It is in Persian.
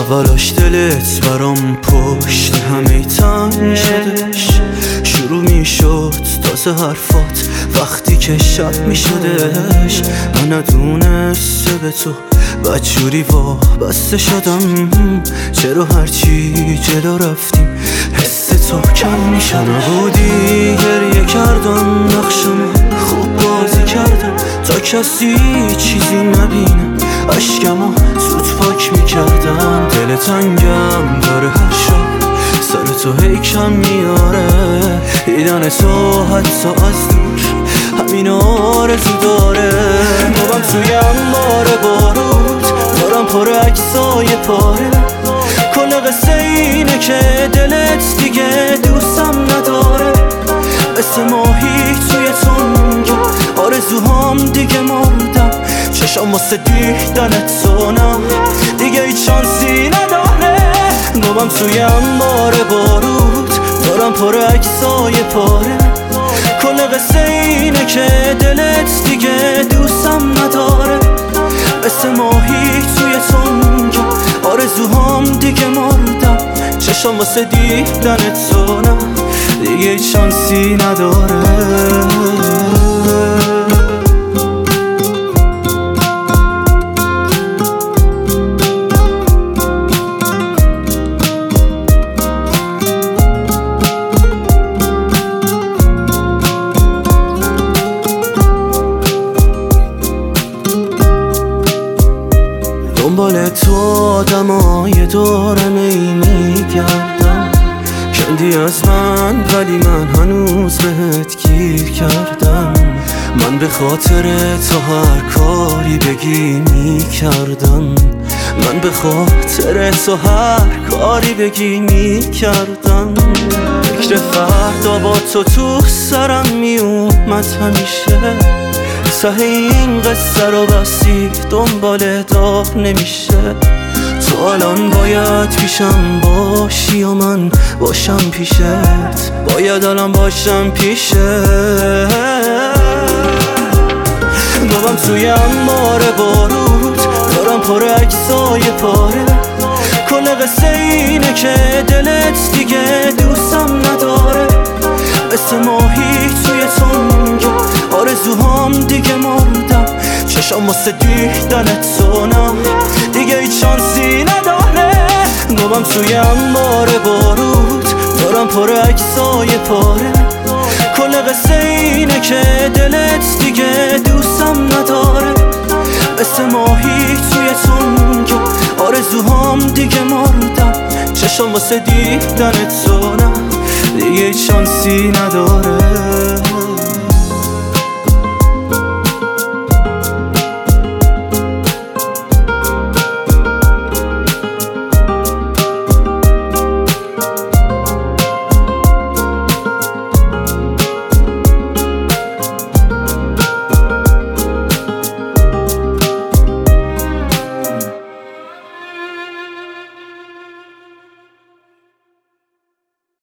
اولاش دلت برام پشت همه تنگ شدش، شروع میشد تازه حرفات وقتی که شب میشدش. من ندونسته به تو بدجوری وابسته شدم، چرا هرچی جلو رفتیم حس تو کم میشد. نبودی گریه کردم، نقشم خوب بازی کردم تا کسی چیزی نبینه، اشکمو زود پاک میکردم. دل تنگم داره هر شب سر تو هی کم میاره، دیدن تو حتی از دور همین آرزو داره. بابم توی انبار بارود دارم پر عکسای پاره، کل قصه اینه که دلت دیگه دوستم نداره. مثل ماهی توی تنگ آرزوهام دیگه مردم، چشم واسه دیدنت سونم دیگه هیچ شانسی نداره. بابم توی انبار بارود دارم پر عکسای پاره، کل قصه اینه که دلت دیگه دوستم نداره. مثل ماهی توی تنگ آرزوهام دیگه مردم، چشم واسه دیدنت سونم دیگه هیچ شانسی نداره. دنبال تو آدمای دورم ای میگردم، کندی از من ولی من هنوز بهت گیر کردم. من به خاطر تو هر کاری بگی میکردم، من به خاطر تو هر کاری بگی میکردم. فکر فردا با تو سرم میومد همیشه، ته این قصه رو بسی دنبال داغ نمیشه. تو الان باید پیشم باشی و من باشم پیشت، باید الان باشم پیشت. بابم توی انبار بارود دارم پر عکسای پاره، کل قصه اینه که دلت دیگه دوستم نداره. مثل ماهی توی تنگ آرزوهام دیگه مردم، چشم واسه دیدنت سونم دیگه هیچ شانسی نداره. بابم توی انبار بارود دارم پر عکسای پاره، کل قصه اینه که دلت دیگه دوستم نداره. مثل ماهی توی تنگ آرزوهام دیگه مردم، چشم واسه دیدنت سونم دیگه هیچ شانسی نداره.